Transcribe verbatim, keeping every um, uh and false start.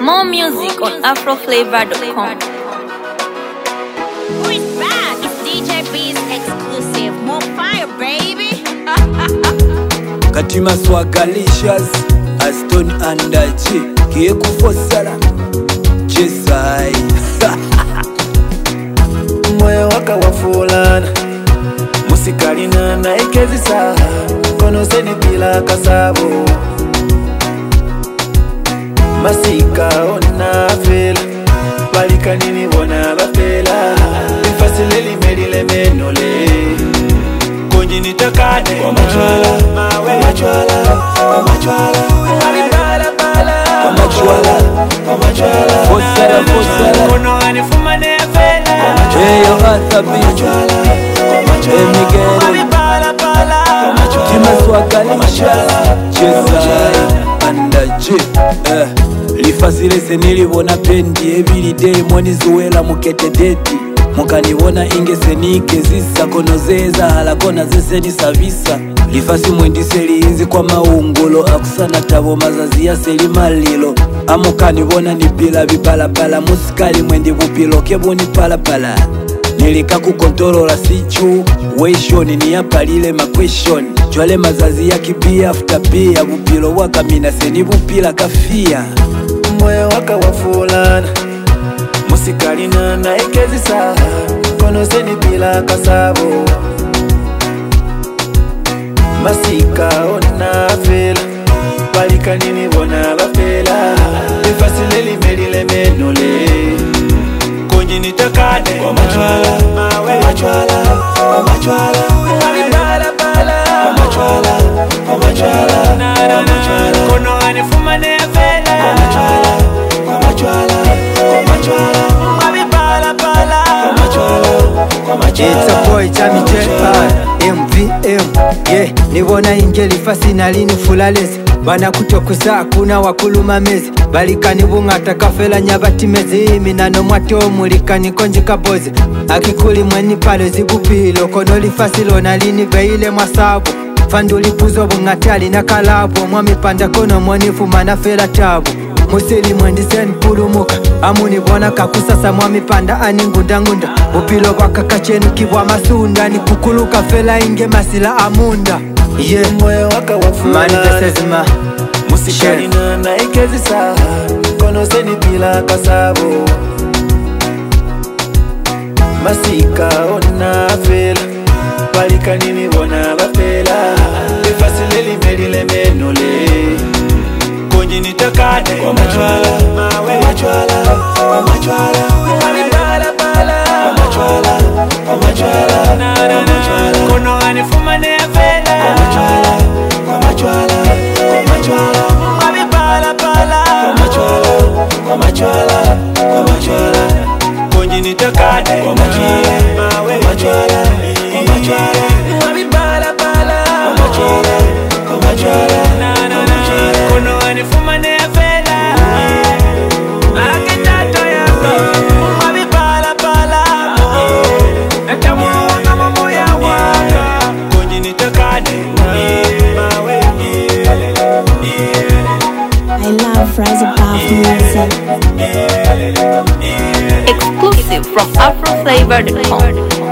More music on afro flavor dot com. Who is back? It's D J B's exclusive. More fire, baby. Katima Swagalicious, Aston Andachi, Kieku Fosala, Jesai. Moyo waka wafulana, musikalina na ikezi saa, kono seni pila kasabo. Masika ona fela, balika nini wana bafela. Ifasileli medile menole, konji nitakade. Kwa machwala, kwa machwala, kwa machwala, alibala bala. Kwa machwala, kwa machwala, Fosala, Fosala, kono anifuma ne fela. Eyo Athabi, Emigero, Alibala bala. Katima Swagalicious, Jesai Andachi. Eh, lifasile senilibona pendi every day mwani zuwela mukete deti. Mukanibona inge senike zisa kono zeza halakona zeseni savisa. Lifasi mwendiseli inzi kwa maungulo akusana tabo mazazi ya seli malilo. Amukanibona nipila bipalapala musikali mwendi bupilo kebuni palapala. Nilika kukontorola sichu Weshoni ni yapalile ma question. Chwale mazazi ya kibia after pia. Bupilo waka mina seni bupila kafia. Moyo waka wafulana, musikalina na ikezi saa, kono seni pila kasabo. Masika ona fela, balika nini wana bafela. Ifasileli medile menole, konji nitakade. Kwa machwala, kwa machwala, kwa machwala, alibala bala. Kwa machwala, kwa machwala, kwa machwala, kono anifuma ne fela. Kwa machwala, kwa machwala, kwa machwala, alibala bala. Kwa machwala, kwa machwala. It's a boy Jamie J R M V M. Yeah, nibona ingeli fasi nalini fulalezi. Bana kutokusa kuna wakuluma mezi. Balikani bungata kafela nyabati mezi. Minano mwato mulikani konji kabozi. Akikuli mweni palo zibupilo. Konoli fasi lona lini veile masabu. Fanduli puzo bungatali na kalabo. Mwami panda kono mwonifu manafela tabu. Musili mwendi sen pulumuka. Amuni bona kakusasa mwami panda ani ngunda ngunda. Upilo waka kachenu kibwa masunda. Ni kukuluka fela inge masila amunda. Yeah, Moyo waka wafulana, mani desezima musikalina na ikezi saa, kono seni pila kasabo. Masika ona fela, balika nini wana bafela. Ifasileli medile menole, konji nitakade. Kwa machwala, kwa machwala, kwa machwala, alibala bala. Kwa machwala, kwa machwala, kwa machwala, kono anifuma ne fela. Kwa machwala, kwa machwala, kwa machwala, alibala bala. Kwa machwala, kwa machwala, kwa machwala, konji nitakade. Kwa machwala, kwa machwala, kwa machwala, alibala bala. Kwa machwala, kwa machwala, kwa machwala, kono anifuma ne fela. Akitato yako, alibala bala. Etamuona mambo ya waka, konji nitakade. I love Rise Above music. Exclusive from afro flavor dot com.